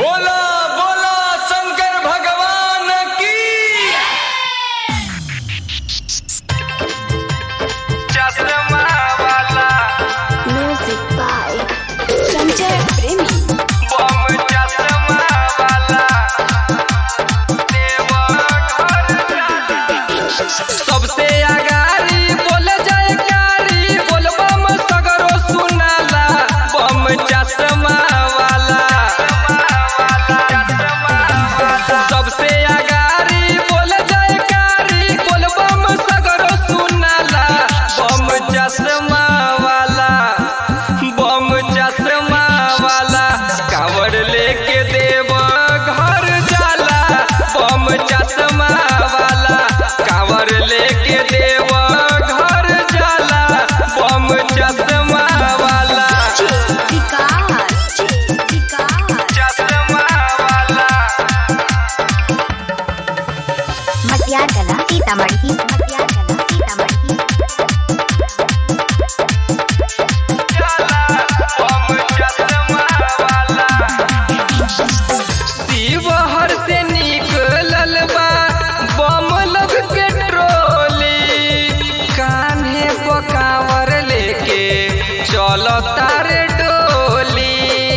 बोला बोला शंकर भगवान की। चश्मा वाला म्यूजिक बाय संजय प्रेमी। बम चश्मा वाला सबसे आगारी बोल जयकारी बोल बम सगरो सुनाला बम चश्मा वाला। सबसे आगारी बोल जयकारी बोल बम सगरो सुनाला बम चश्मा वाला। बम चश्मा वाला कांवर लेके देव घर जाला बम चश्मा वाला। कांवर लेके देव घर जाला बम चश्मा वाला। चश्मा वाला मटियागला सीतामढ़ी। शिवहर से निकलल बा बम लोग के ट्रोली कान्हे पर कांवर लेके चलो तारे डोली।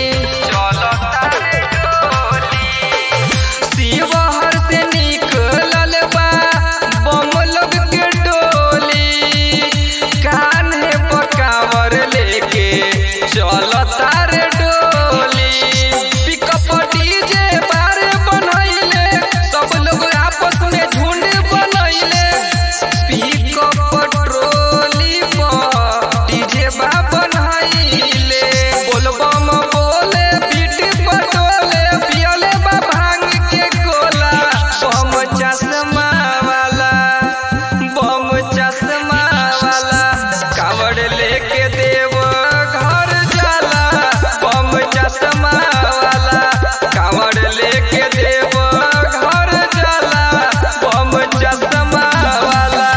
शिवहर से निकलल बा बम लोग के डोली कान्हे पर कांवर लेके चलो तारे डोली। पिकअप डीजे बार बनैले सब लोग आपस में झुंड बनैले। पिकअप ट्रोली पर डीजे बा बनैले बोल बम बोले बीट पटोले पियले बा भांग के गोला बम चश्मा वाला। बम चश्मा वाला कांवर लेके देव घर जाला बम चश्मा वाला। कांवर लेके देव घर जाला बम चश्मा वाला।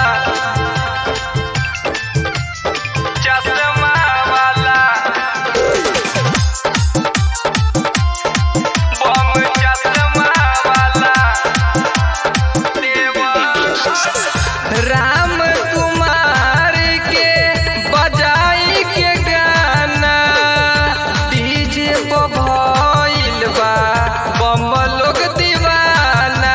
चश्मा वाला बम चश्मा वाला देव। राम कुमार के बजाई के गाना डीजे पर भइल बा बम लोग दीवाना।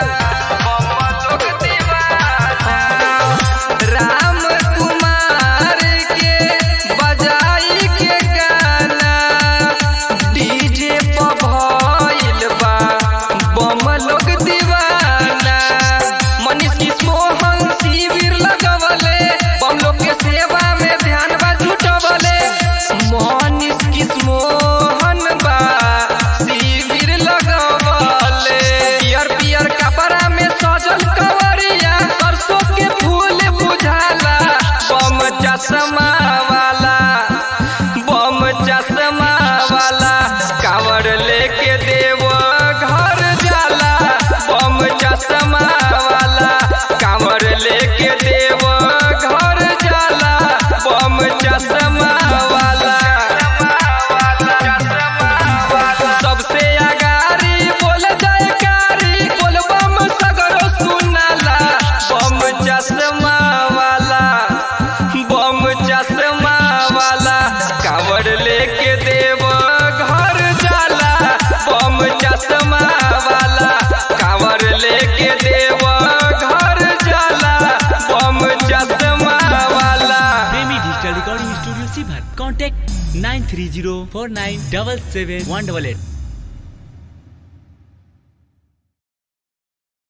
राम कुमार के बजाई के गाना डीजे पर भइल बा बम लोग दीवाना। मनीष मोहन शिविर लगवले बम लोग के सेवा में ध्यान बा जुटवले। मनीष मोहन बा शिविर लगवले। पियर पियर कपड़ा में सजल कवरिया सरसों के फूल बुझाला बम चश्मा वाला। बम चश्मा वाला कांवर लेके देव घर जाला बम चश्मा वाला। कांवर लेके देव घर जाला बम चश्मा वाला। सबसे आगारी बोल जयकारी बोल बम सगरो सुनाला बम चश्मा वाला। बम चश्मा वाला कांवर लेके देव घर जाला बम चश्मा वाला। कांवर लेके देव घर जाला बम चश्मा वाला। प्रेमी digital recording studio Sheohar. Contact 9304977188।